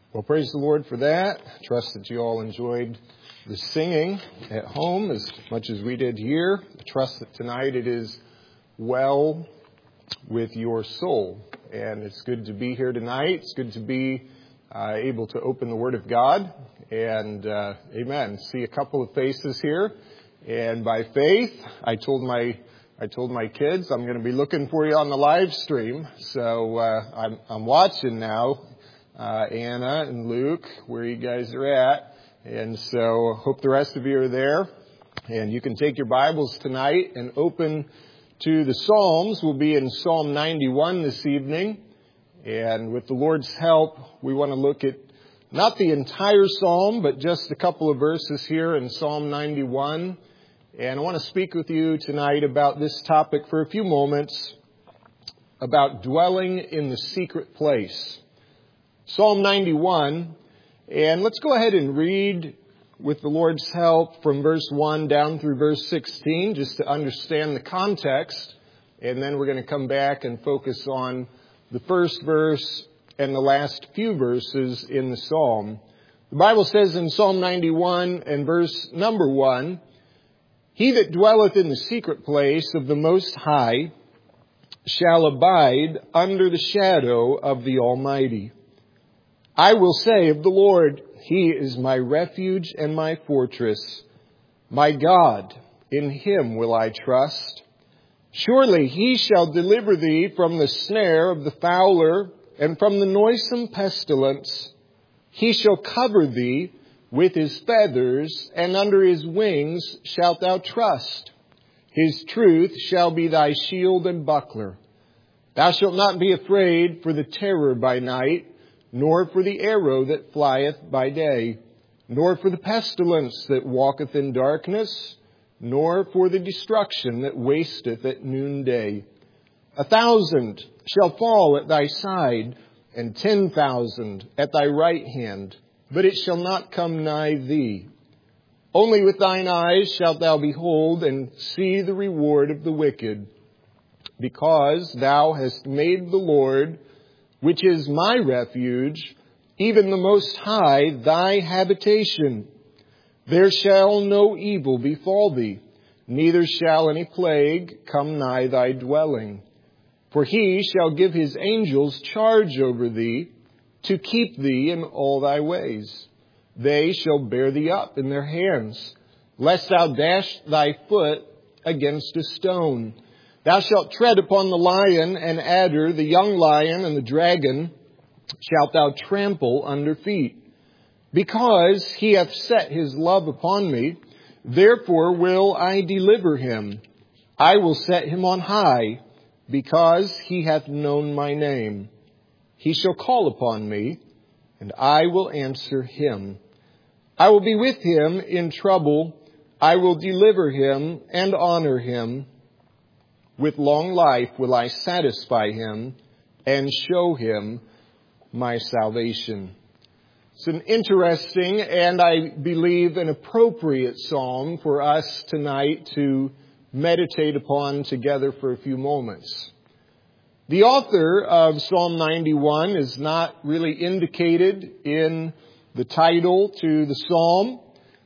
Well, praise the Lord for that. Trust that you all enjoyed the singing at home as much as we did here. I trust that tonight it is well with your soul. And it's good to be here tonight. It's good to be able to open the Word of God. And amen. See a couple of faces here. And by faith, I told my kids I'm going to be looking for you on the live stream. So I'm watching now. Anna and Luke, where you guys are at. And so hope the rest of you are there. And you can take your Bibles tonight and open to the Psalms. We'll be in Psalm 91 this evening. And with the Lord's help, we want to look at not the entire Psalm, but just a couple of verses here in Psalm 91. And I want to speak with you tonight about this topic for a few moments, about dwelling in the secret place. Psalm 91, and let's go ahead and read with the Lord's help from verse 1 down through verse 16, just to understand the context, and then we're going to come back and focus on the first verse and the last few verses in the Psalm. The Bible says in Psalm 91 and verse number 1, "He that dwelleth in the secret place of the Most High shall abide under the shadow of the Almighty. I will say of the Lord, He is my refuge and my fortress. My God, in Him will I trust. Surely He shall deliver thee from the snare of the fowler and from the noisome pestilence. He shall cover thee with His feathers, and under His wings shalt thou trust. His truth shall be thy shield and buckler. Thou shalt not be afraid for the terror by night, nor for the arrow that flieth by day, nor for the pestilence that walketh in darkness, nor for the destruction that wasteth at noonday. 1,000 shall fall at thy side, and 10,000 at thy right hand, but it shall not come nigh thee. Only with thine eyes shalt thou behold and see the reward of the wicked, because thou hast made the Lord, which is my refuge, even the Most High, thy habitation. There shall no evil befall thee, neither shall any plague come nigh thy dwelling. For He shall give His angels charge over thee, to keep thee in all thy ways. They shall bear thee up in their hands, lest thou dash thy foot against a stone. Thou shalt tread upon the lion and adder, the young lion and the dragon shalt thou trample under feet. Because He hath set His love upon me, therefore will I deliver him. I will set him on high, because he hath known my name. He shall call upon me, and I will answer him. I will be with him in trouble. I will deliver him and honor him. With long life will I satisfy him and show him my salvation." It's an interesting and I believe an appropriate psalm for us tonight to meditate upon together for a few moments. The author of Psalm 91 is not really indicated in the title to the psalm,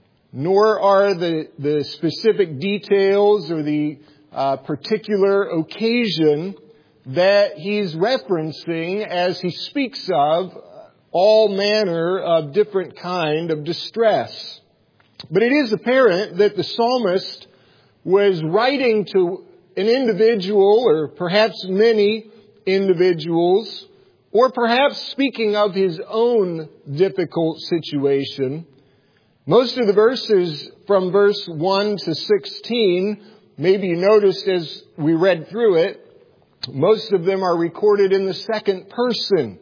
nor are the specific details or the particular occasion that he's referencing as he speaks of all manner of different kind of distress. But it is apparent that the psalmist was writing to an individual, or perhaps many individuals, or perhaps speaking of his own difficult situation. Most of the verses from verse 1 to 16, maybe you noticed as we read through it, most of them are recorded in the second person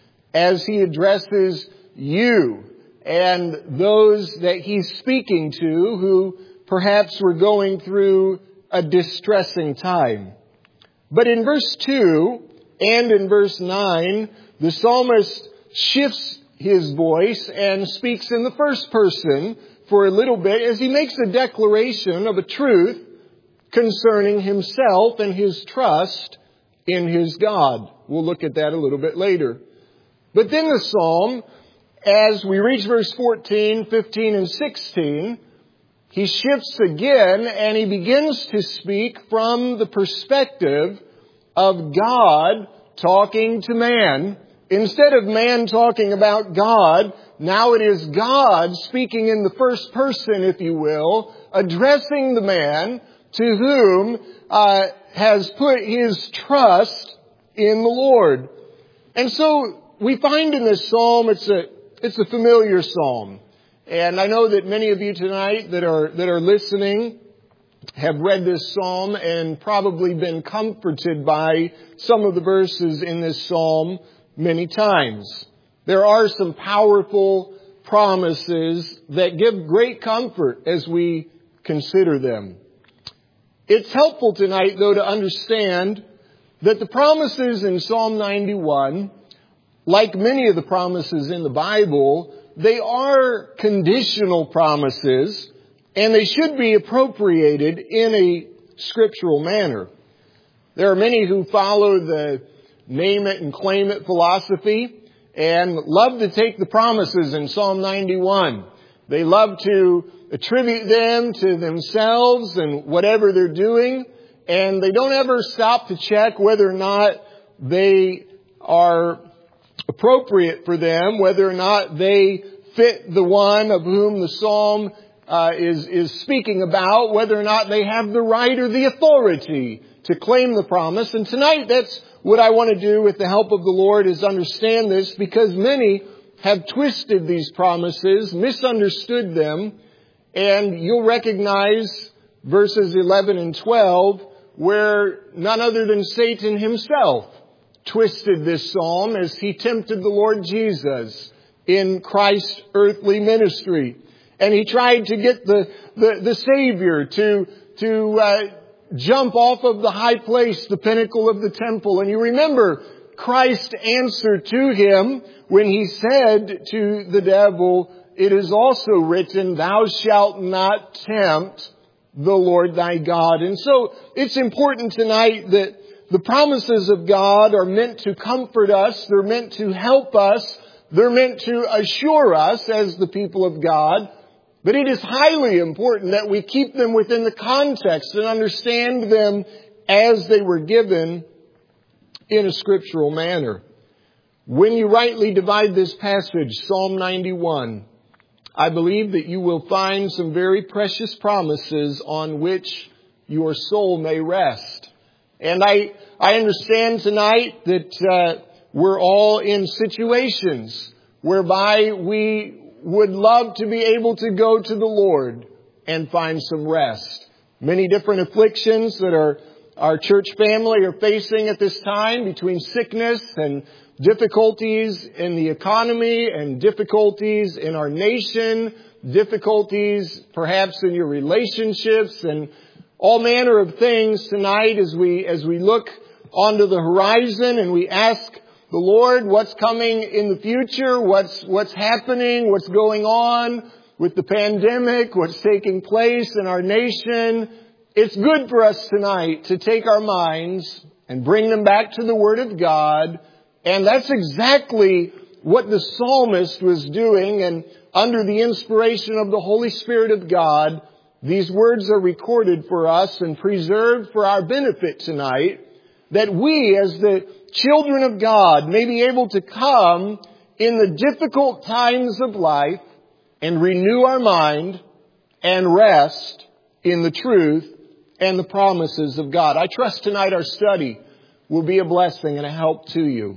as he addresses you and those that he's speaking to who perhaps were going through a distressing time. But in verse 2 and in verse 9, the psalmist shifts his voice and speaks in the first person for a little bit as he makes a declaration of a truth concerning himself and his trust in his God. We'll look at that a little bit later. But then the psalm as we reach verse 14, 15, and 16, he shifts again and he begins to speak from the perspective of God talking to man. Instead of man talking about God, now it is God speaking in the first person, if you will, addressing the man to whom has put his trust in the Lord. And so we find in this psalm, it's a familiar psalm. And I know that many of you tonight that are listening have read this psalm and probably been comforted by some of the verses in this psalm many times. There are some powerful promises that give great comfort as we consider them. It's helpful tonight, though, to understand that the promises in Psalm 91, like many of the promises in the Bible, they are conditional promises, and they should be appropriated in a scriptural manner. There are many who follow the name it and claim it philosophy and love to take the promises in Psalm 91. They love to attribute them to themselves and whatever they're doing, and they don't ever stop to check whether or not they are appropriate for them, whether or not they fit the one of whom the psalm is speaking about, whether or not they have the right or the authority to claim the promise. And tonight, that's what I want to do with the help of the Lord, is understand this, because many have twisted these promises, misunderstood them, and you'll recognize verses 11 and 12 where none other than Satan himself twisted this psalm as he tempted the Lord Jesus in Christ's earthly ministry. And he tried to get the Savior to jump off of the high place, the pinnacle of the temple. And you remember Christ answered to him when he said to the devil, "It is also written, thou shalt not tempt the Lord thy God." And so it's important tonight that the promises of God are meant to comfort us. They're meant to help us. They're meant to assure us as the people of God. But it is highly important that we keep them within the context and understand them as they were given in a scriptural manner. When you rightly divide this passage, Psalm 91, I believe that you will find some very precious promises on which your soul may rest. And I understand tonight that we're all in situations whereby we would love to be able to go to the Lord and find some rest. Many different afflictions that our church family are facing at this time, between sickness and difficulties in the economy and difficulties in our nation, difficulties perhaps in your relationships, and all manner of things tonight as we look onto the horizon and we ask the Lord what's coming in the future, what's happening, what's going on with the pandemic, what's taking place in our nation. It's good for us tonight to take our minds and bring them back to the Word of God. And that's exactly what the psalmist was doing. And under the inspiration of the Holy Spirit of God, these words are recorded for us and preserved for our benefit tonight, that we as the children of God may be able to come in the difficult times of life and renew our mind and rest in the truth and the promises of God. I trust tonight our study will be a blessing and a help to you.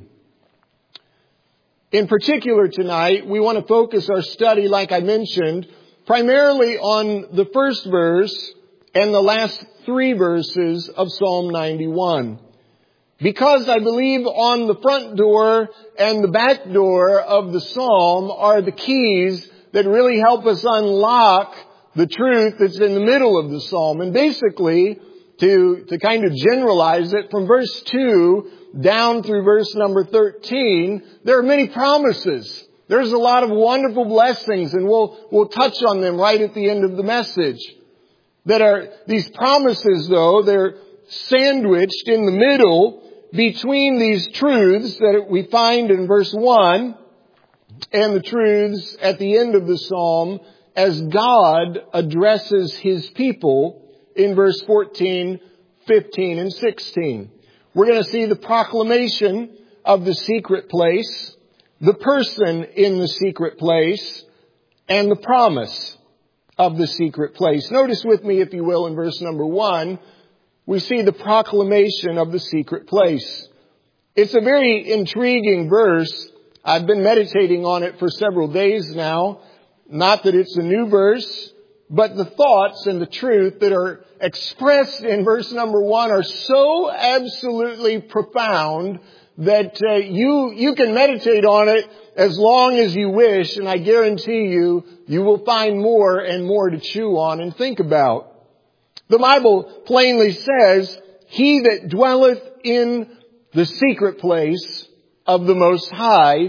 In particular tonight, we want to focus our study, like I mentioned, primarily on the first verse and the last three verses of Psalm 91. Because I believe on the front door and the back door of the psalm are the keys that really help us unlock the truth that's in the middle of the psalm. And basically, to kind of generalize it, from verse 2 down through verse number 13, there are many promises. There's a lot of wonderful blessings, and we'll touch on them right at the end of the message. That are these promises, though, they're sandwiched in the middle between these truths that we find in verse 1 and the truths at the end of the psalm as God addresses His people in verse 14, 15, and 16. We're going to see the proclamation of the secret place, the person in the secret place, and the promise of the secret place. Notice with me, if you will, in verse number 1, we see the proclamation of the secret place. It's a very intriguing verse. I've been meditating on it for several days now. Not that it's a new verse, but the thoughts and the truth that are expressed in verse number 1 are so absolutely profound that you can meditate on it as long as you wish, and I guarantee you will find more and more to chew on and think about. The Bible plainly says, "He that dwelleth in the secret place of the Most High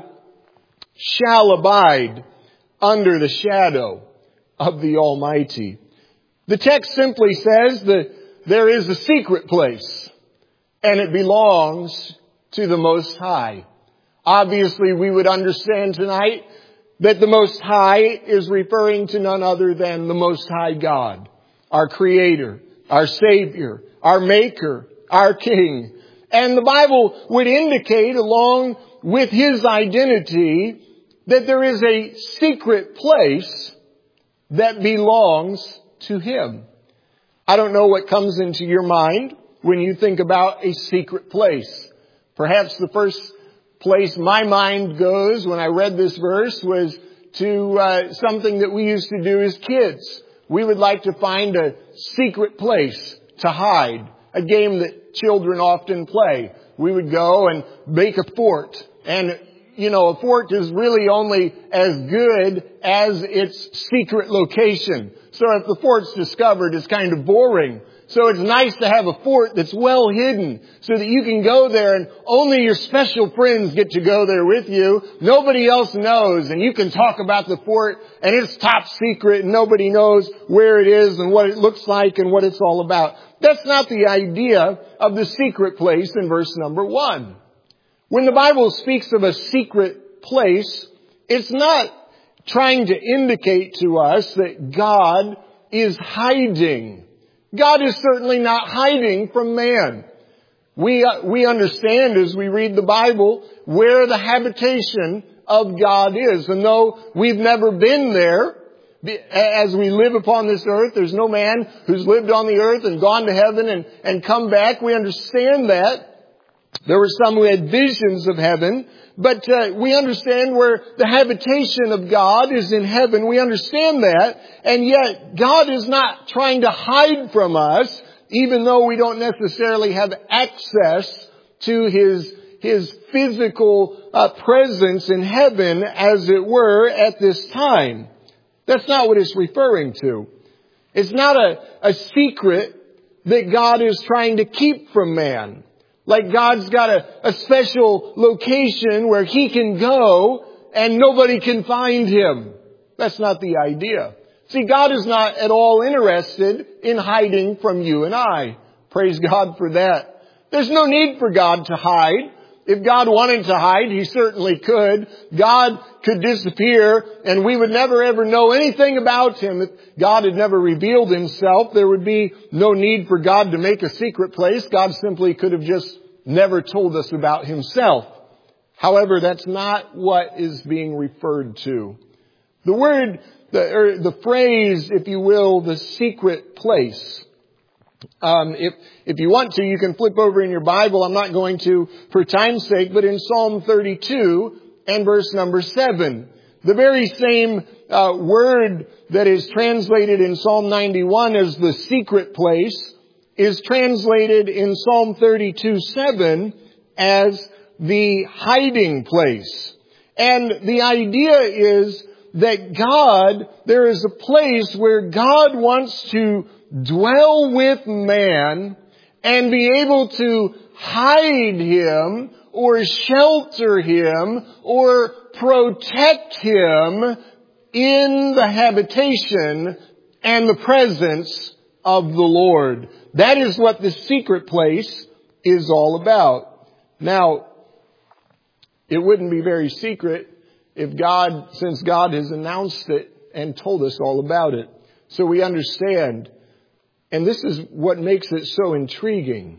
shall abide under the shadow of the Almighty." The text simply says that there is a secret place, and it belongs to the Most High. Obviously, we would understand tonight that the Most High is referring to none other than the Most High God, our Creator, our Savior, our Maker, our King. And the Bible would indicate, along with His identity, that there is a secret place that belongs to Him. I don't know what comes into your mind when you think about a secret place. Perhaps the first place my mind goes when I read this verse was to something that we used to do as kids. We would like to find a secret place to hide, a game that children often play. We would go and make a fort, and a fort is really only as good as its secret location. So if the fort's discovered, it's kind of boring. So it's nice to have a fort that's well hidden so that you can go there and only your special friends get to go there with you. Nobody else knows, and you can talk about the fort and it's top secret and nobody knows where it is and what it looks like and what it's all about. That's not the idea of the secret place in verse number 1. When the Bible speaks of a secret place, it's not trying to indicate to us that God is hiding. God is certainly not hiding from man. We understand as we read the Bible where the habitation of God is. And though we've never been there, as we live upon this earth, there's no man who's lived on the earth and gone to heaven and come back. We understand that. There were some who had visions of heaven, but we understand where the habitation of God is in heaven. We understand that, and yet God is not trying to hide from us, even though we don't necessarily have access to His physical presence in heaven, as it were, at this time. That's not what it's referring to. It's not a secret that God is trying to keep from man. Like God's got a special location where He can go and nobody can find Him. That's not the idea. See, God is not at all interested in hiding from you and I. Praise God for that. There's no need for God to hide. If God wanted to hide, He certainly could. God could disappear and we would never ever know anything about Him. If God had never revealed Himself, there would be no need for God to make a secret place. God simply could have just never told us about Himself. However, that's not what is being referred to. The word, the phrase, if you will, the secret place. If you want to, you can flip over in your Bible. I'm not going to for time's sake, but in Psalm 32 and verse number 7, the very same word that is translated in Psalm 91 as the secret place is translated in Psalm 32:7 as the hiding place. And the idea is that there is a place where God wants to dwell with man and be able to hide him or shelter him or protect him in the habitation and the presence of the Lord. That is what the secret place is all about. Now, it wouldn't be very secret since God has announced it and told us all about it. So we understand. And this is what makes it so intriguing.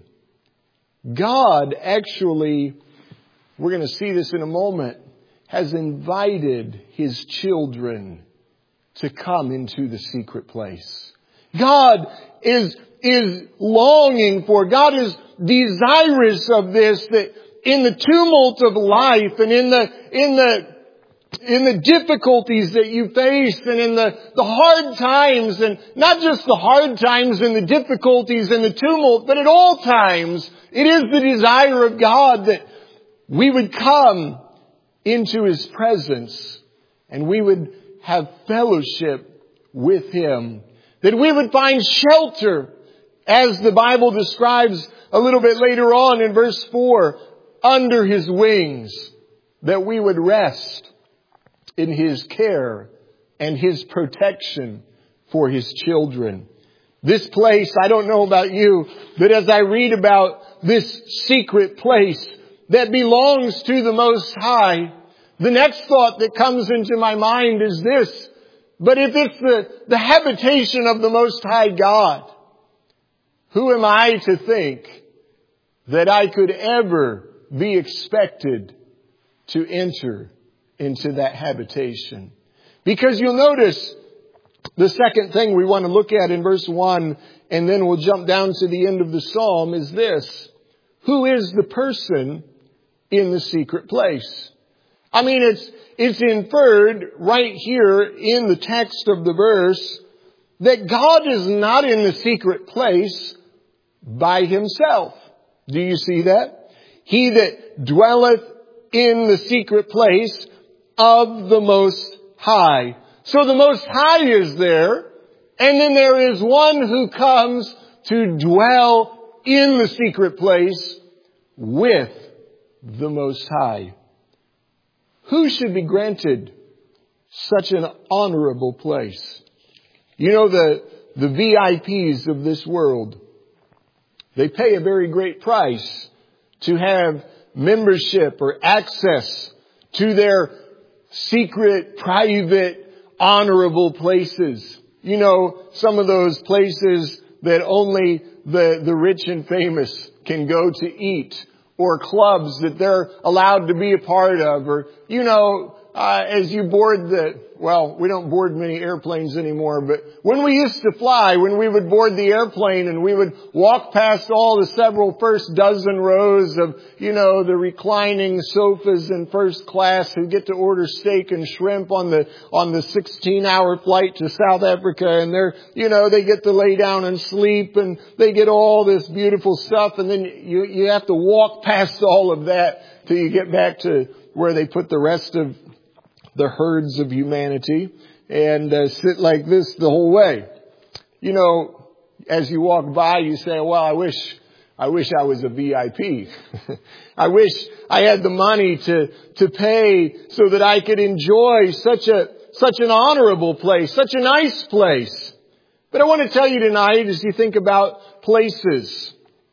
God actually, we're going to see this in a moment, has invited His children to come into the secret place. God is longing for, God is desirous of this, that in the tumult of life and in the difficulties that you face and in the hard times, and not just the hard times and the difficulties and the tumult, but at all times, it is the desire of God that we would come into His presence and we would have fellowship with Him. That we would find shelter, as the Bible describes a little bit later on in verse 4, under His wings. That we would rest in His care and His protection for His children. This place, I don't know about you, but as I read about this secret place that belongs to the Most High, the next thought that comes into my mind is this: but if it's the habitation of the Most High God, who am I to think that I could ever be expected to enter into that habitation? Because you'll notice the second thing we want to look at in verse 1, and then we'll jump down to the end of the psalm, is this: who is the person in the secret place? I mean, it's inferred right here in the text of the verse that God is not in the secret place by Himself. Do you see that? He that dwelleth in the secret place of the Most High. So the Most High is there, and then there is one who comes to dwell in the secret place with the Most High. Who should be granted such an honorable place? You know, the VIPs of this world, they pay a very great price to have membership or access to their secret, private, honorable places. You know, some of those places that only the rich and famous can go to eat, or clubs that they're allowed to be a part of, or, you know, as you board we don't board many airplanes anymore, but when we used to fly, when we would board the airplane and we would walk past all the several first dozen rows of, you know, the reclining sofas in first class who get to order steak and shrimp on the 16-hour flight to South Africa, and they get to lay down and sleep, and they get all this beautiful stuff, and then you have to walk past all of that till you get back to where they put the rest of the herds of humanity, and sit like this the whole way. You know, as you walk by, you say, well, I wish I was a VIP. I wish I had the money to pay so that I could enjoy such an honorable place, such a nice place. But I want to tell you tonight, as you think about places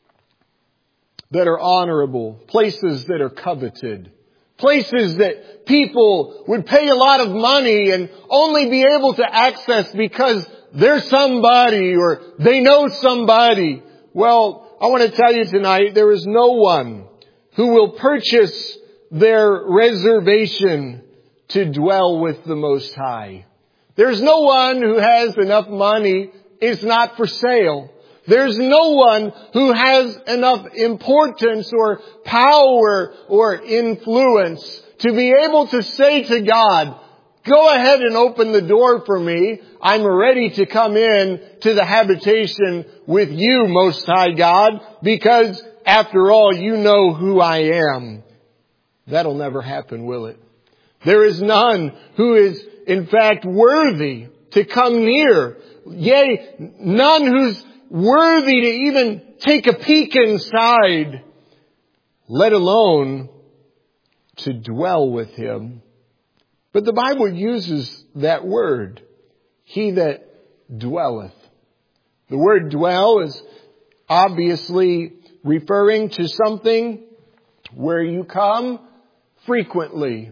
that are honorable, places that are coveted, places that people would pay a lot of money and only be able to access because they're somebody or they know somebody. Well, I want to tell you tonight, there is no one who will purchase their reservation to dwell with the Most High. There's no one who has enough money. It's not for sale. There's no one who has enough importance or power or influence to be able to say to God, go ahead and open the door for me. I'm ready to come in to the habitation with you, Most High God, because after all, you know who I am. That'll never happen, will it? There is none who is in fact worthy to come near. Yea, none who's worthy to even take a peek inside, let alone to dwell with Him. But the Bible uses that word, he that dwelleth. The word dwell is obviously referring to something where you come frequently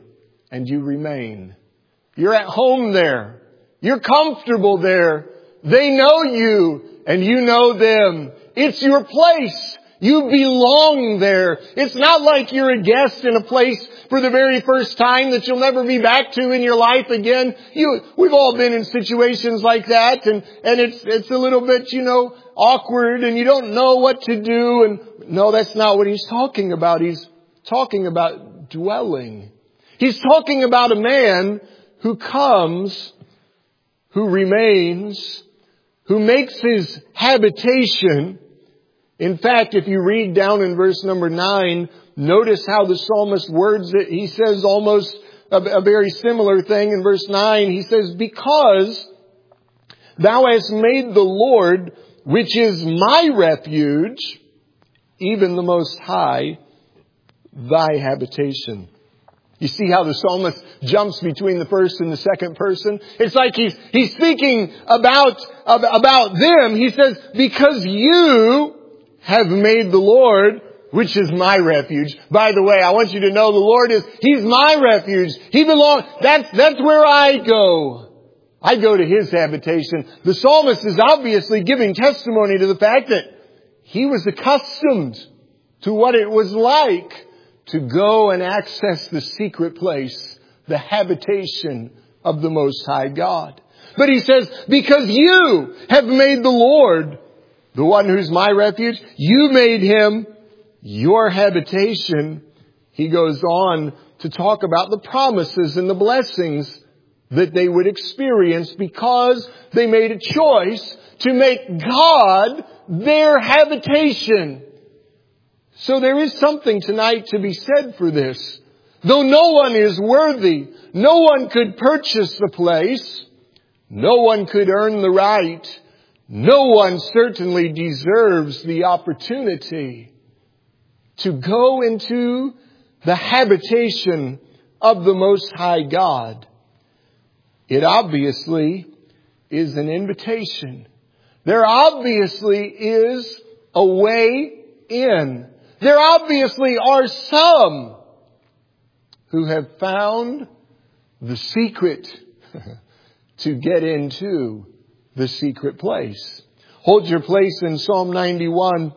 and you remain. You're at home there. You're comfortable there. They know you and you know them. It's your place. You belong there. It's not like you're a guest in a place for the very first time that you'll never be back to in your life again. We've all been in situations like that, and it's a little bit, awkward, and you don't know what to do. And no, that's not what he's talking about. He's talking about dwelling. He's talking about a man who comes, who remains, who makes his habitation. In fact, if you read down in verse number 9, notice how the psalmist words it. He says almost a very similar thing in verse 9. He says, because thou hast made the Lord, which is my refuge, even the Most High, thy habitation. You see how the psalmist jumps between the first and the second person? It's like he's speaking about them. He says, because you have made the Lord, which is my refuge. By the way, I want you to know the Lord He's my refuge. He belongs, that's where I go. I go to His habitation. The psalmist is obviously giving testimony to the fact that he was accustomed to what it was like to go and access the secret place, the habitation of the Most High God. But he says, because you have made the Lord, the one who's my refuge, you made Him your habitation. He goes on to talk about the promises and the blessings that they would experience because they made a choice to make God their habitation. So there is something tonight to be said for this. Though no one is worthy, no one could purchase the place, no one could earn the right, no one certainly deserves the opportunity to go into the habitation of the Most High God. It obviously is an invitation. There obviously is a way in. There obviously are some who have found the secret to get into the secret place. Hold your place in Psalm 91.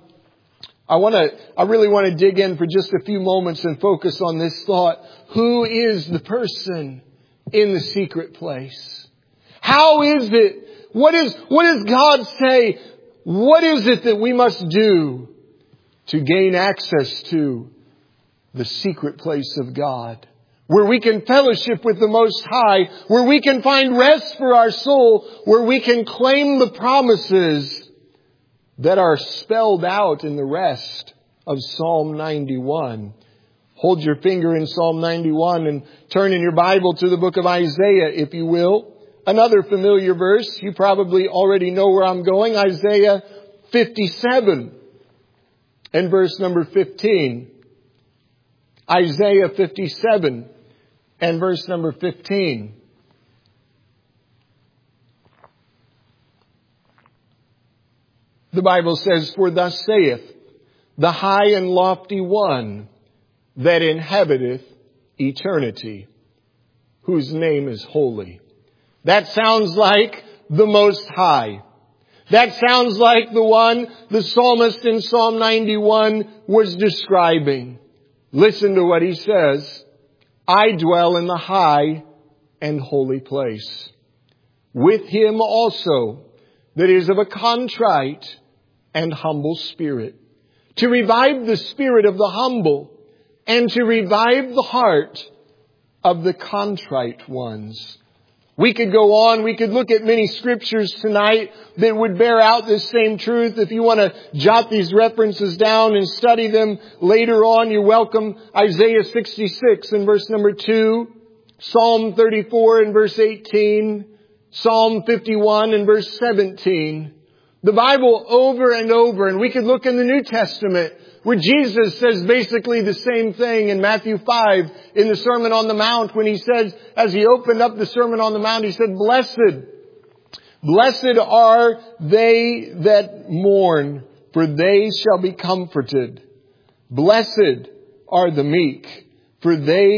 I really want to dig in for just a few moments and focus on this thought. Who is the person in the secret place? How is it? What does God say? What is it that we must do to gain access to the secret place of God, where we can fellowship with the Most High, where we can find rest for our soul, where we can claim the promises that are spelled out in the rest of Psalm 91. Hold your finger in Psalm 91 and turn in your Bible to the book of Isaiah, if you will. Another familiar verse. You probably already know where I'm going. Isaiah 57 and verse number 15. Isaiah 57 and verse number 15. The Bible says, for thus saith the high and lofty one that inhabiteth eternity, whose name is holy. That sounds like the Most High. That sounds like the one the psalmist in Psalm 91 was describing. Listen to what he says. I dwell in the high and holy place, with him also that is of a contrite and humble spirit, to revive the spirit of the humble and to revive the heart of the contrite ones. We could go on. We could look at many scriptures tonight that would bear out this same truth. If you want to jot these references down and study them later on, you're welcome. Isaiah 66 and verse number 2, Psalm 34 and verse 18, Psalm 51 and verse 17. The Bible over and over, and we could look in the New Testament where Jesus says basically the same thing in Matthew 5 in the Sermon on the Mount when he says, as he opened up the Sermon on the Mount, he said, Blessed are they that mourn, for they shall be comforted. Blessed are the meek, for they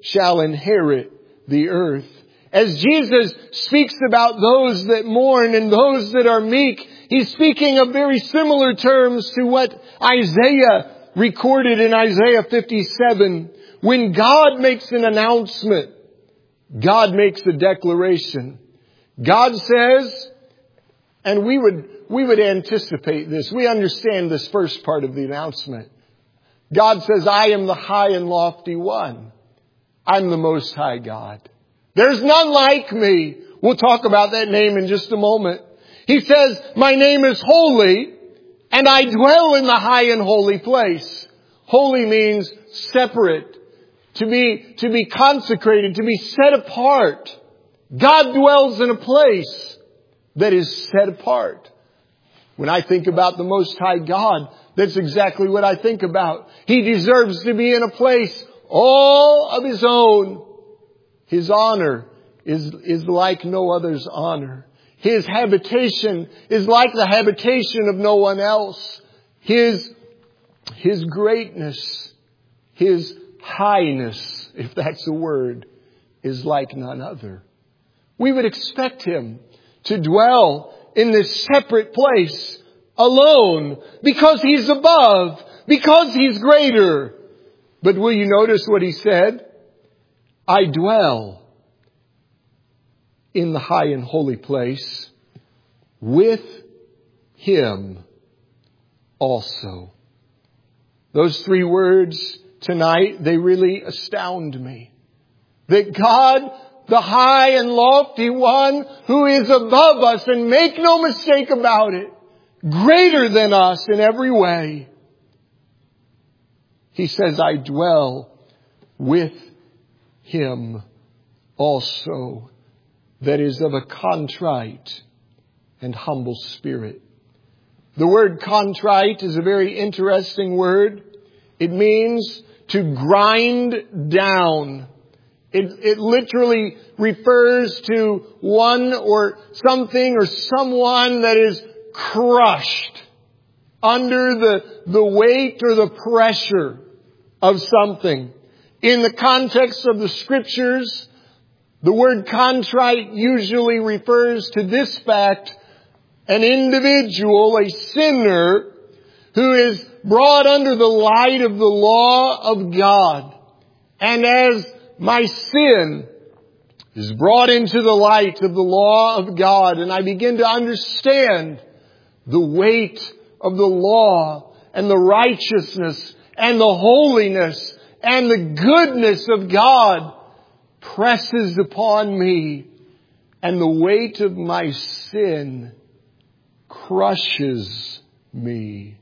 shall inherit the earth. As Jesus speaks about those that mourn and those that are meek, He's speaking of very similar terms to what Isaiah recorded in Isaiah 57. When God makes an announcement, God makes a declaration. God says, and we would anticipate this. We understand this first part of the announcement. God says, I am the high and lofty one. I'm the Most High God. There's none like me. We'll talk about that name in just a moment. He says, my name is holy, and I dwell in the high and holy place. Holy means separate, to be consecrated, to be set apart. God dwells in a place that is set apart. When I think about the Most High God, that's exactly what I think about. He deserves to be in a place all of His own. His honor is like no other's honor. His habitation is like the habitation of no one else. His greatness, His highness, if that's a word, is like none other. We would expect Him to dwell in this separate place alone because He's above, because He's greater. But will you notice what He said? I dwell in the high and holy place with Him also. Those three words tonight, they really astound me. That God, the high and lofty one who is above us, and make no mistake about it, greater than us in every way. He says, I dwell with Him also, that is of a contrite and humble spirit. The word contrite is a very interesting word. It means to grind down. It literally refers to one or something or someone that is crushed under the weight or the pressure of something. In the context of the Scriptures, the word contrite usually refers to this fact: an individual, a sinner, who is brought under the light of the law of God. And as my sin is brought into the light of the law of God, and I begin to understand the weight of the law and the righteousness and the holiness and the goodness of God presses upon me, and the weight of my sin crushes me.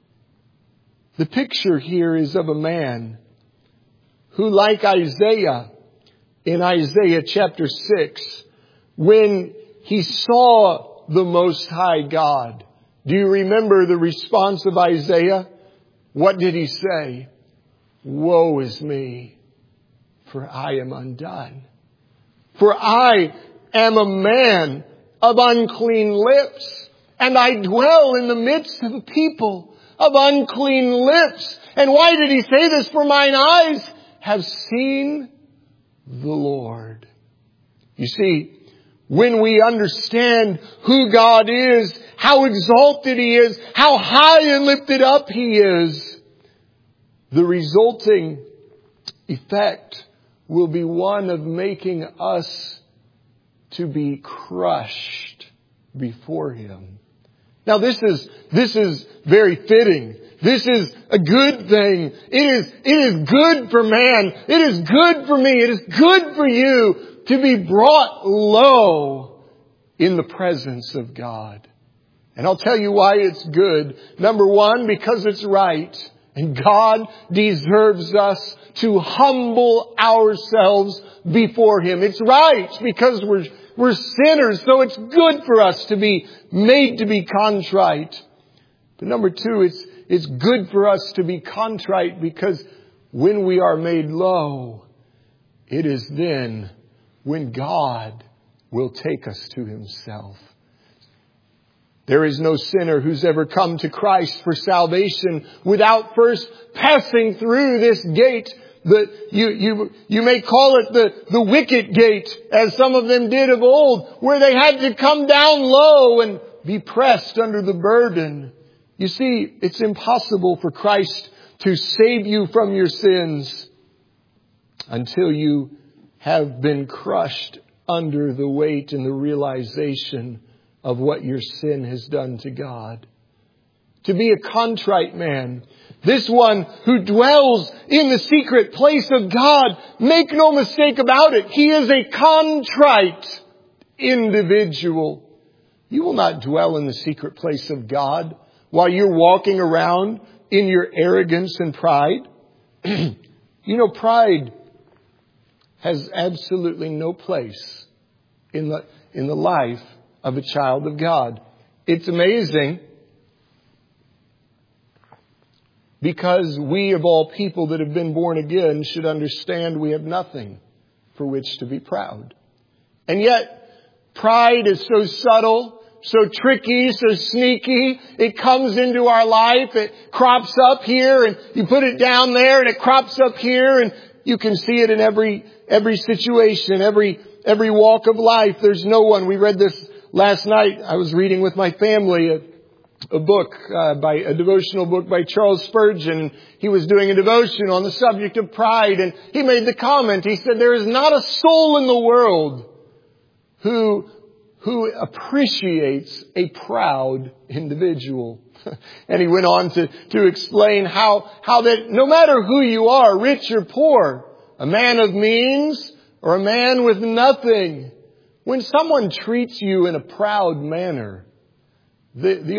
The picture here is of a man who, like Isaiah, in Isaiah chapter 6, when he saw the Most High God. Do you remember the response of Isaiah? What did he say? Woe is me, for I am undone. For I am a man of unclean lips, and I dwell in the midst of a people of unclean lips. And why did he say this? For mine eyes have seen the Lord. You see, when we understand who God is, how exalted He is, how high and lifted up He is, the resulting effect will be one of making us to be crushed before Him. Now this is very fitting. This is a good thing. It is good for man. It is good for me. It is good for you to be brought low in the presence of God. And I'll tell you why it's good. Number one, because it's right. And God deserves us to humble ourselves before Him. It's right because we're sinners, so it's good for us to be made to be contrite. But number two, it's good for us to be contrite because when we are made low, it is then when God will take us to Himself. There is no sinner who's ever come to Christ for salvation without first passing through this gate You may call it the wicket gate, as some of them did of old, where they had to come down low and be pressed under the burden. You see, it's impossible for Christ to save you from your sins until you have been crushed under the weight and the realization of what your sin has done to God. To be a contrite man, this one who dwells in the secret place of God, make no mistake about it, he is a contrite individual. You will not dwell in the secret place of God while you're walking around in your arrogance and pride. Pride has absolutely no place in the life of a child of God. It's amazing because we of all people that have been born again should understand we have nothing for which to be proud. And yet, pride is so subtle, so tricky, so sneaky. It comes into our life. It crops up here and you put it down there and it crops up here, and you can see it in every situation, every walk of life. There's no one. We read this last night. I was reading with my family a book, a devotional book by Charles Spurgeon. He was doing a devotion on the subject of pride, and he made the comment. He said, there is not a soul in the world who appreciates a proud individual. And he went on to explain how that no matter who you are, rich or poor, a man of means or a man with nothing, when someone treats you in a proud manner, the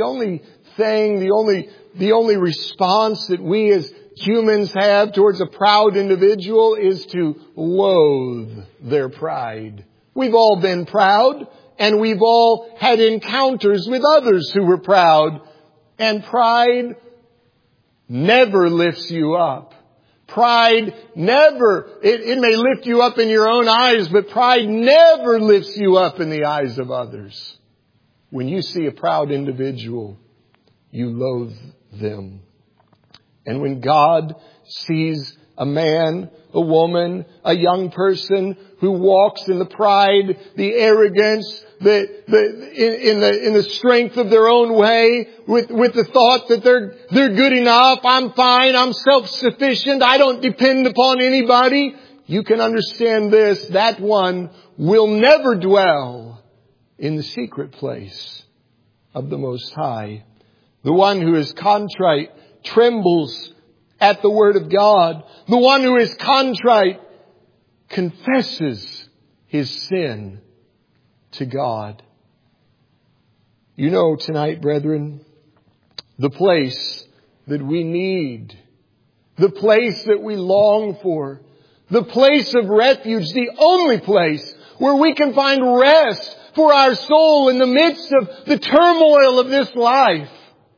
only response that we as humans have towards a proud individual is to loathe their pride. We've all been proud, and we've all had encounters with others who were proud. And pride never lifts you up. Pride never, it may lift you up in your own eyes, but pride never lifts you up in the eyes of others. When you see a proud individual, you loathe them. And when God sees a man, a woman, a young person who walks in the pride, the arrogance, in the strength of their own way, with the thought that they're good enough, I'm fine, I'm self-sufficient, I don't depend upon anybody, you can understand this: that one will never dwell in the secret place of the Most High. The one who is contrite trembles at the Word of God. The one who is contrite confesses his sin to God. You know, tonight, brethren, the place that we need, the place that we long for, the place of refuge, the only place where we can find rest for our soul in the midst of the turmoil of this life,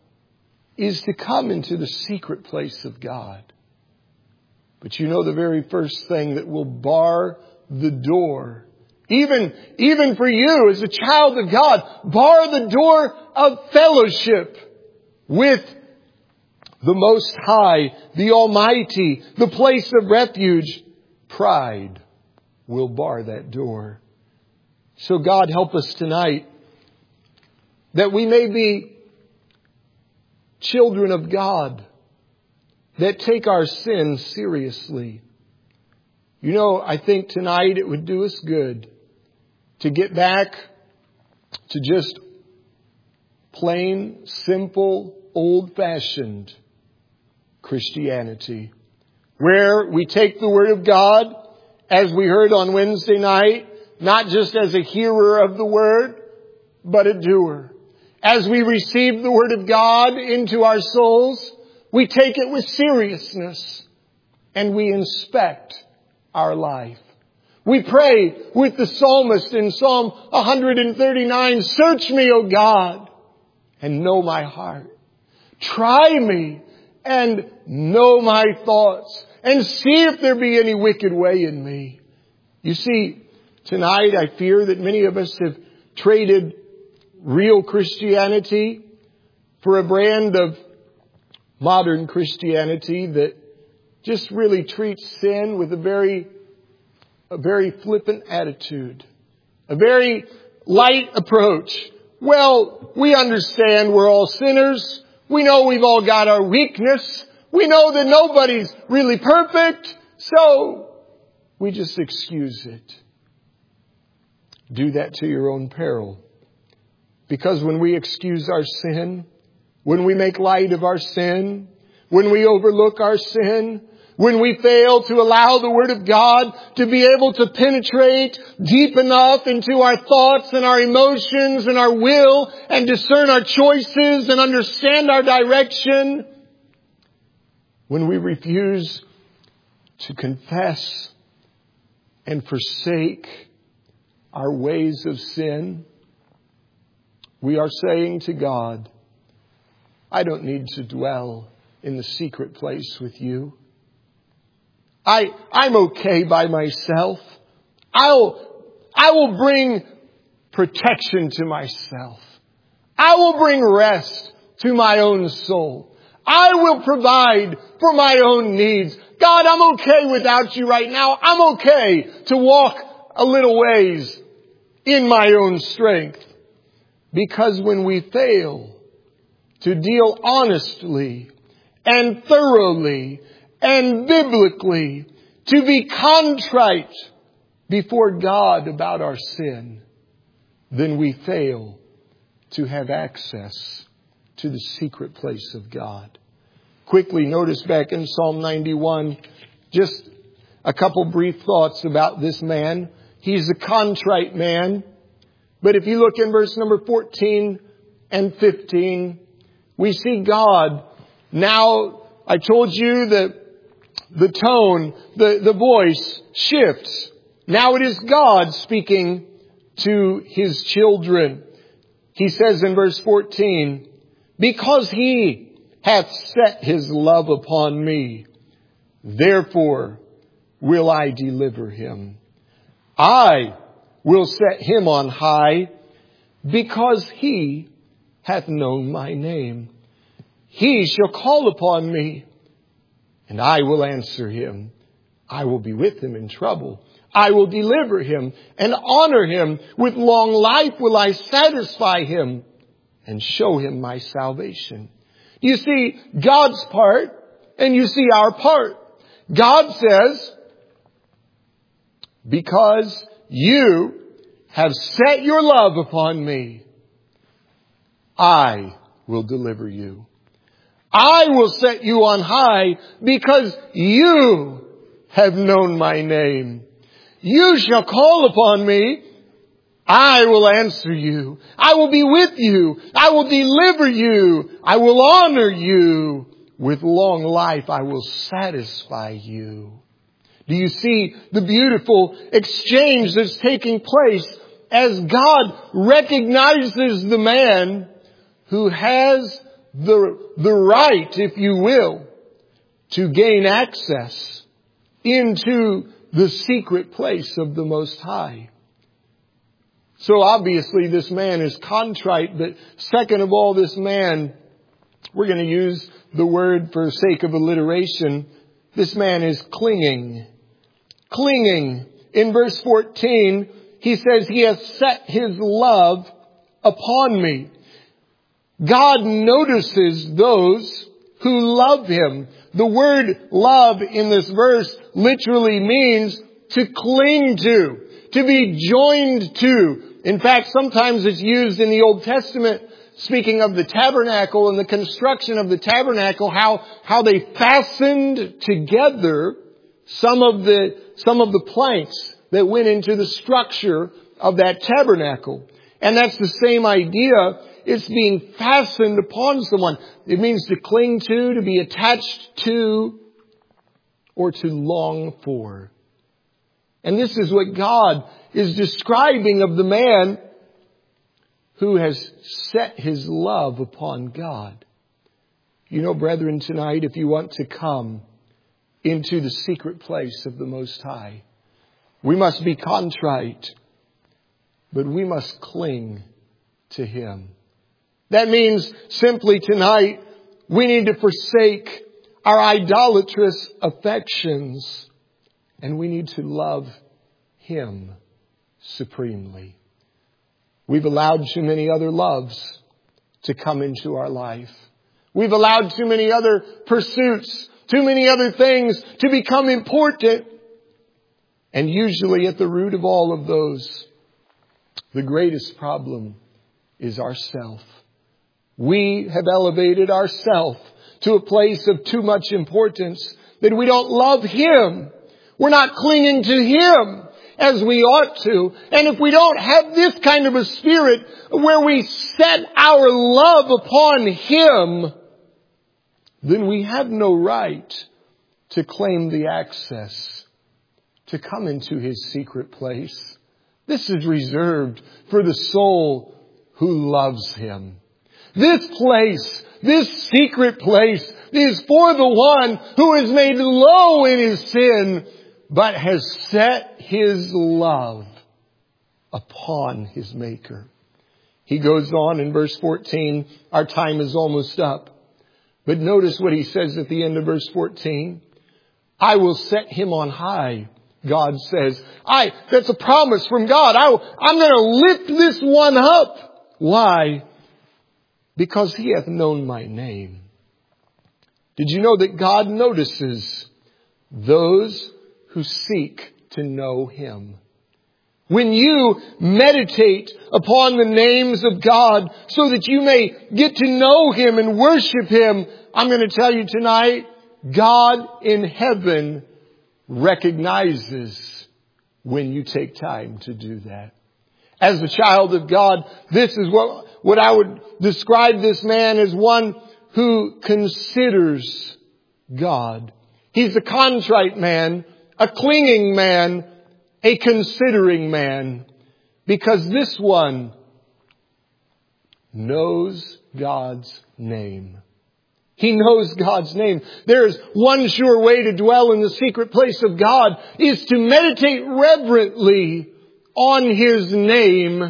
is to come into the secret place of God. But you know, the very first thing that will bar the door, even for you as a child of God, bar the door of fellowship with the Most High, the Almighty, the place of refuge, pride will bar that door. So God, help us tonight that we may be children of God that take our sins seriously. You know, I think tonight it would do us good to get back to just plain, simple, old-fashioned Christianity, where we take the Word of God, as we heard on Wednesday night, not just as a hearer of the Word, but a doer. As we receive the Word of God into our souls, we take it with seriousness and we inspect our life. We pray with the psalmist in Psalm 139, "Search me, O God, and know my heart. Try me and know my thoughts, and see if there be any wicked way in me." You see, tonight I fear that many of us have traded real Christianity for a brand of modern Christianity that just really treats sin with a very flippant attitude, a very light approach. Well, we understand we're all sinners. We know we've all got our weakness. We know that nobody's really perfect. So we just excuse it. Do that to your own peril. Because when we excuse our sin, when we make light of our sin, when we overlook our sin, when we fail to allow the Word of God to be able to penetrate deep enough into our thoughts and our emotions and our will and discern our choices and understand our direction, when we refuse to confess and forsake our ways of sin, we are saying to God, I don't need to dwell in the secret place with you. I'm okay by myself. I will bring protection to myself. I will bring rest to my own soul. I will provide for my own needs. God, I'm okay without you right now. I'm okay to walk a little ways in my own strength. Because when we fail to deal honestly and thoroughly and biblically, to be contrite before God about our sin, then we fail to have access to the secret place of God. Quickly notice back in Psalm 91, just a couple brief thoughts about this man. He's a contrite man. But if you look in verse number 14 and 15, we see God. Now, I told you that the tone, the voice shifts. Now it is God speaking to His children. He says in verse 14, because He hath set His love upon me, therefore will I deliver him. I will set him on high, because He hath known my name. He shall call upon me, and I will answer him. I will be with him in trouble. I will deliver him and honor him. With long life will I satisfy him and show him my salvation. You see God's part and you see our part. God says, because you have set your love upon me, I will deliver you. I will set you on high because you have known my name. You shall call upon me. I will answer you. I will be with you. I will deliver you. I will honor you. With long life, I will satisfy you. Do you see the beautiful exchange that's taking place as God recognizes the man who has the right, if you will, to gain access into the secret place of the Most High. So obviously this man is contrite, but second of all, this man, we're going to use the word for sake of alliteration. This man is clinging. Clinging. In verse 14, he says, He has set His love upon me. God notices those who love Him. The word love in this verse literally means to cling to be joined to. In fact, sometimes it's used in the Old Testament, speaking of the tabernacle and the construction of the tabernacle, how they fastened together some of the planks that went into the structure of that tabernacle. And that's the same idea. It's being fastened upon someone. It means to cling to be attached to, or to long for. And this is what God is describing of the man who has set his love upon God. You know, brethren, tonight, if you want to come into the secret place of the Most High, we must be contrite, but we must cling to Him. That means simply tonight, we need to forsake our idolatrous affections, and we need to love Him supremely. We've allowed too many other loves to come into our life. We've allowed too many other pursuits, too many other things to become important. And usually at the root of all of those, the greatest problem is ourself. We have elevated ourself to a place of too much importance that we don't love Him. We're not clinging to Him as we ought to. And if we don't have this kind of a spirit where we set our love upon Him, then we have no right to claim the access to come into His secret place. This is reserved for the soul who loves Him. This place, this secret place, is for the one who is made low in his sin, but has set his love upon his Maker. He goes on in verse 14. Our time is almost up. But notice what he says at the end of verse 14. I will set him on high, God says. That's a promise from God. I'm going to lift this one up. Why? Because he hath known my name. Did you know that God notices those who seek to know Him? When you meditate upon the names of God so that you may get to know Him and worship Him, I'm going to tell you tonight, God in heaven recognizes when you take time to do that. As a child of God, this is what I would describe this man as, one who considers God. He's a contrite man, a clinging man, a considering man, because this one knows God's name. He knows God's name. There is one sure way to dwell in the secret place of God, is to meditate reverently on His name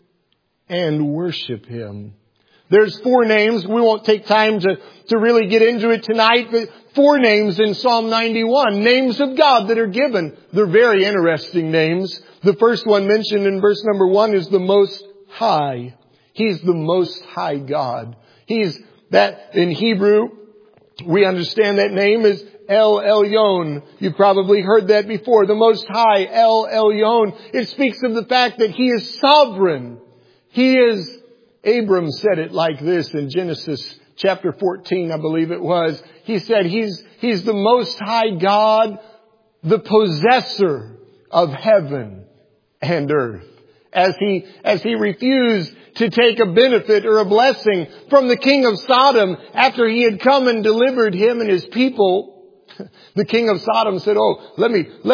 and worship Him. There's 4 names. We won't take time to really get into it tonight, but 4 names in Psalm 91. Names of God that are given. They're very interesting names. The first one mentioned in verse number 1 is the Most High. He's the Most High God. He's that in Hebrew, we understand that name is El Elyon. You've probably heard that before. The Most High, El Elyon. It speaks of the fact that He is sovereign. He is, Abram said it like this in Genesis chapter 14, I believe it was. He said He's the Most High God, the possessor of heaven and earth. As he refused to take a benefit or a blessing from the king of Sodom after he had come and delivered him and his people, the king of Sodom said, "Oh, let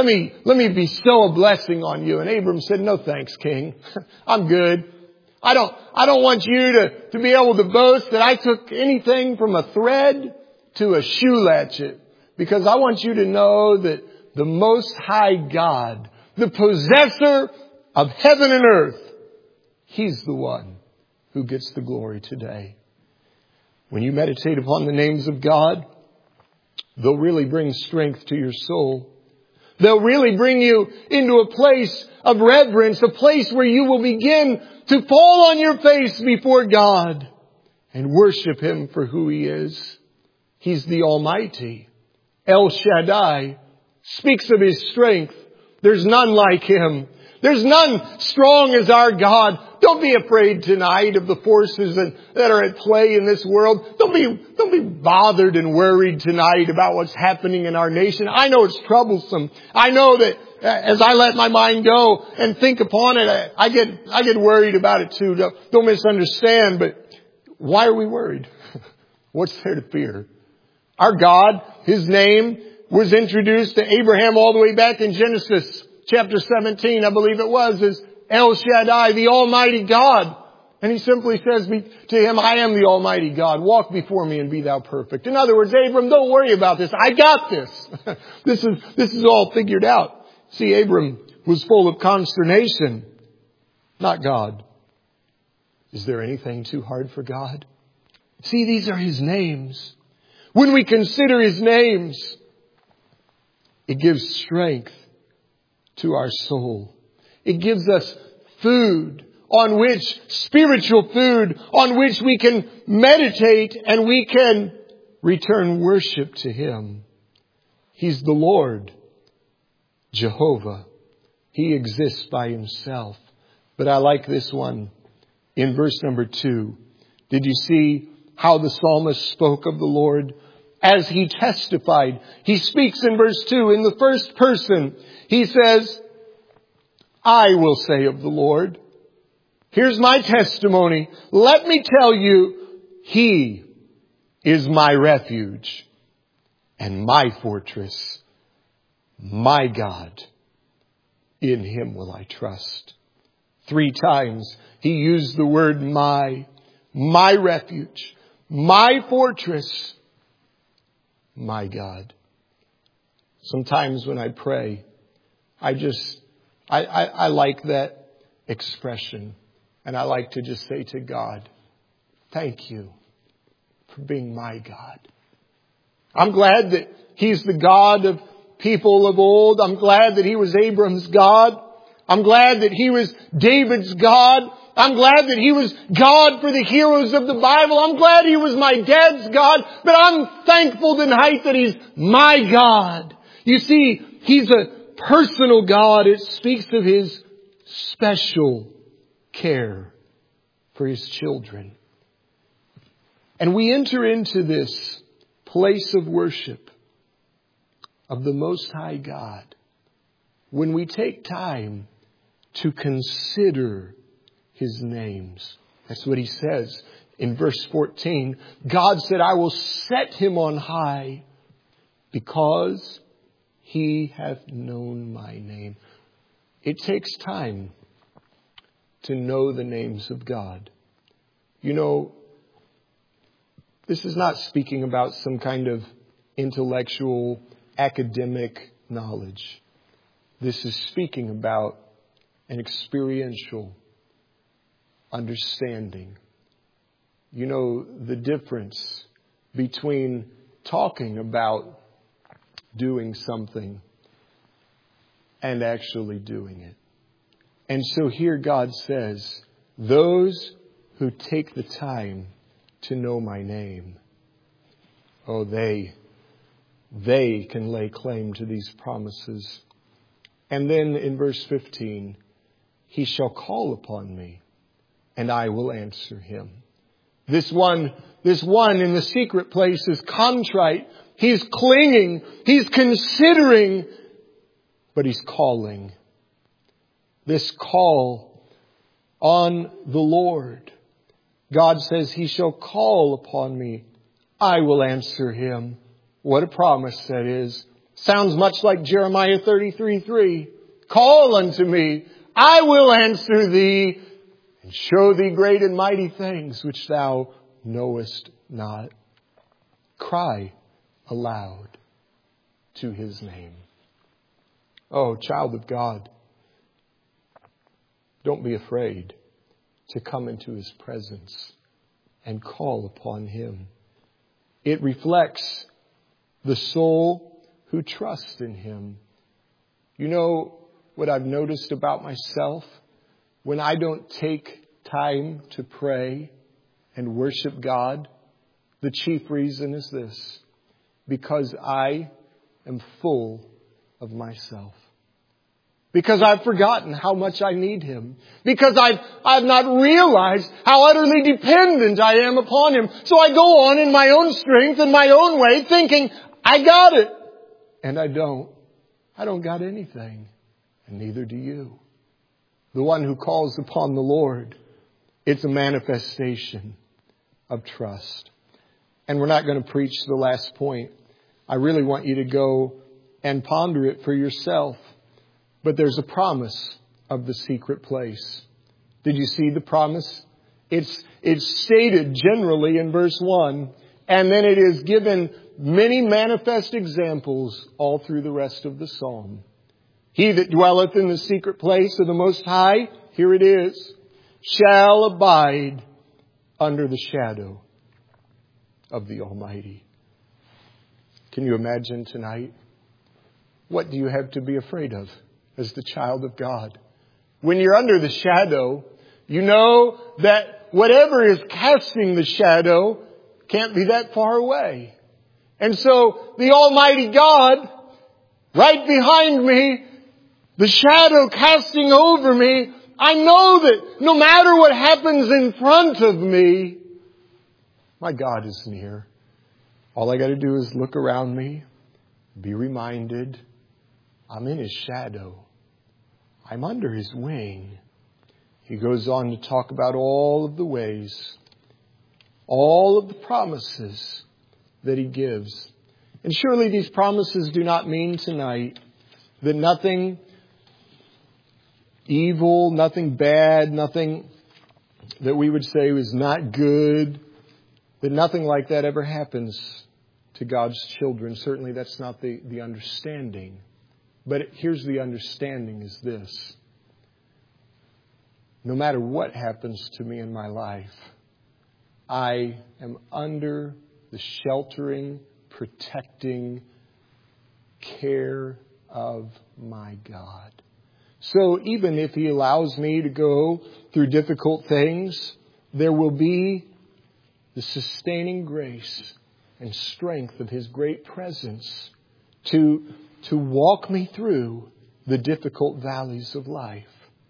me bestow a blessing on you." And Abram said, "No thanks, king. I'm good. I don't want you to be able to boast that I took anything from a thread to a shoe latchet, because I want you to know that the Most High God, the possessor of heaven and earth, He's the one who gets the glory today." When you meditate upon the names of God, they'll really bring strength to your soul. They'll really bring you into a place of reverence, a place where you will begin to fall on your face before God and worship Him for who He is. He's the Almighty. El Shaddai speaks of His strength. There's none like Him. There's none strong as our God. Don't be afraid tonight of the forces that are at play in this world. Don't be bothered and worried tonight about what's happening in our nation. I know it's troublesome. I know that as I let my mind go and think upon it, I get worried about it too. Don't misunderstand, but why are we worried? What's there to fear? Our God, His name was introduced to Abraham all the way back in Genesis chapter 17, I believe it was, is El Shaddai, the Almighty God. And He simply says to him, "I am the Almighty God. Walk before me and be thou perfect." In other words, Abram, don't worry about this. I got this. This is all figured out. See, Abram was full of consternation, not God. Is there anything too hard for God? See, these are His names. When we consider His names, it gives strength to our soul. It gives us food spiritual food on which we can meditate and we can return worship to Him. He's the Lord, Jehovah. He exists by Himself. But I like this one in verse number 2. Did you see how the psalmist spoke of the Lord? As he testified, he speaks in verse 2 in the first person. He says, I will say of the Lord, here's my testimony. Let me tell you, He is my refuge and my fortress, my God. In Him will I trust. 3 times he used the word my refuge, my fortress, my God. Sometimes when I pray, I like that expression. And I like to just say to God, thank you for being my God. I'm glad that He's the God of people of old. I'm glad that He was Abram's God. I'm glad that He was David's God. I'm glad that He was God for the heroes of the Bible. I'm glad He was my dad's God. But I'm thankful tonight that He's my God. You see, He's a personal God. It speaks of His special care for His children. And we enter into this place of worship of the Most High God when we take time to consider His names. That's what He says in verse 14. God said, I will set Him on high because He hath known my name. It takes time to know the names of God. You know, this is not speaking about some kind of intellectual, academic knowledge. This is speaking about an experiential understanding. You know, the difference between talking about doing something and actually doing it. And so here God says, those who take the time to know my name, oh, they can lay claim to these promises. And then in verse 15, He shall call upon me and I will answer him. This one in the secret place is contrite. He's clinging. He's considering, but he's calling. This call on the Lord. God says, He shall call upon me. I will answer him. What a promise that is. Sounds much like Jeremiah 33:3. Call unto me. I will answer thee and show thee great and mighty things which thou knowest not. Cry aloud to His name. Oh, child of God, don't be afraid to come into His presence and call upon Him. It reflects the soul who trusts in Him. You know what I've noticed about myself? When I don't take time to pray and worship God, the chief reason is this: because I am full of myself. Because I've forgotten how much I need Him. Because I've not realized how utterly dependent I am upon Him. So I go on in my own strength and my own way thinking, I got it. And I don't. I don't got anything. And neither do you. The one who calls upon the Lord, it's a manifestation of trust. And we're not going to preach the last point. I really want you to go and ponder it for yourself. But there's a promise of the secret place. Did you see the promise? It's stated generally in verse 1. And then it is given many manifest examples all through the rest of the psalm. He that dwelleth in the secret place of the Most High, here it is, shall abide under the shadow of the Almighty. Can you imagine tonight? What do you have to be afraid of as the child of God? When you're under the shadow, you know that whatever is casting the shadow can't be that far away. And so the Almighty God, right behind me, the shadow casting over me, I know that no matter what happens in front of me, my God is near. All I got to do is look around me, be reminded, I'm in His shadow. I'm under His wing. He goes on to talk about all of the ways, all of the promises that He gives. And surely these promises do not mean tonight that nothing evil, nothing bad, nothing that we would say was not good, that nothing like that ever happens to God's children. Certainly that's not the understanding. But here's the understanding is this. No matter what happens to me in my life, I am under the sheltering, protecting care of my God. So even if He allows me to go through difficult things, there will be the sustaining grace and strength of His great presence to walk me through the difficult valleys of life.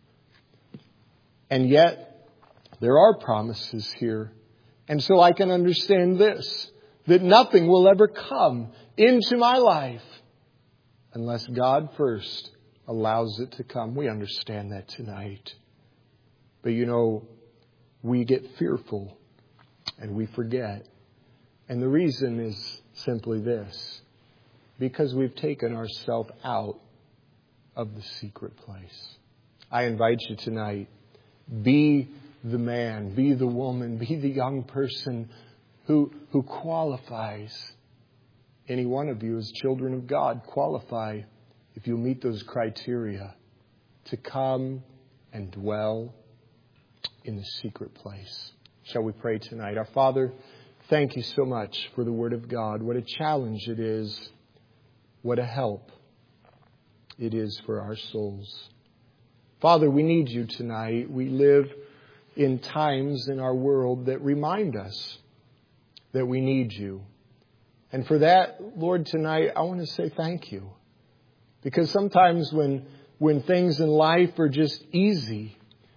And yet, there are promises here. And so I can understand this, that nothing will ever come into my life unless God first allows it to come. We understand that tonight. But you know, we get fearful and we forget. And the reason is simply this. Because we've taken ourselves out of the secret place. I invite you tonight, be the man, be the woman, be the young person who qualifies. Any one of you as children of God qualify, if you meet those criteria, to come and dwell in the secret place. Shall we pray tonight? Our Father, thank You so much for the Word of God. What a challenge it is. What a help it is for our souls. Father, we need You tonight. We live in times in our world that remind us that we need You. And for that, Lord, tonight, I want to say thank You. Because sometimes when things in life are just easy,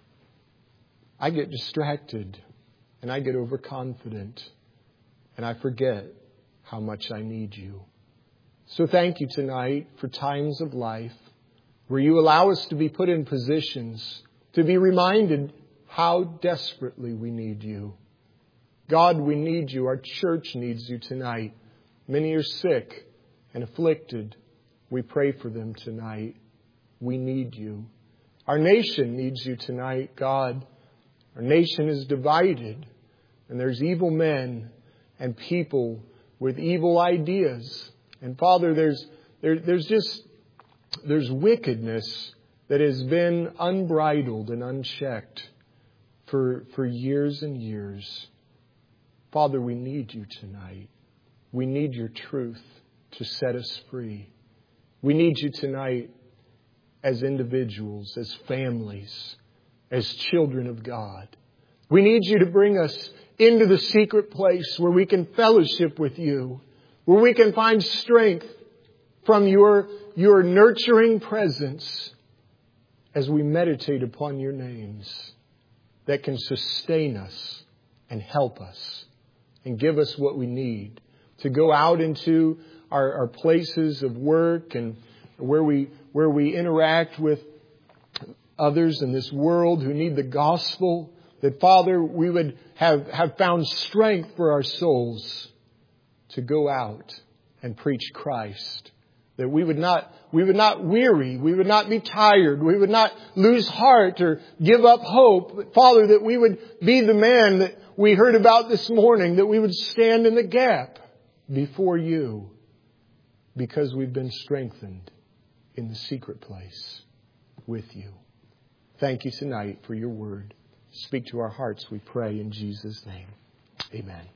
I get distracted and I get overconfident and I forget how much I need You. So thank You tonight for times of life where You allow us to be put in positions to be reminded how desperately we need You. God, we need You. Our church needs You tonight. Many are sick and afflicted. We pray for them tonight. We need You. Our nation needs You tonight, God. Our nation is divided, and there's evil men and people with evil ideas. And Father, there's wickedness that has been unbridled and unchecked for years and years. Father, we need You tonight. We need Your truth to set us free. We need You tonight as individuals, as families, as children of God. We need You to bring us into the secret place where we can fellowship with You, where we can find strength from Your nurturing presence as we meditate upon Your names that can sustain us and help us and give us what we need to go out into our places of work and where we interact with others in this world who need the gospel. That, Father, we would have found strength for our souls to go out and preach Christ. That we would not weary, we would not be tired, we would not lose heart or give up hope. But Father, that we would be the man that we heard about this morning, that we would stand in the gap before You because we've been strengthened in the secret place with You. Thank You tonight for Your word. Speak to our hearts, we pray in Jesus' name. Amen.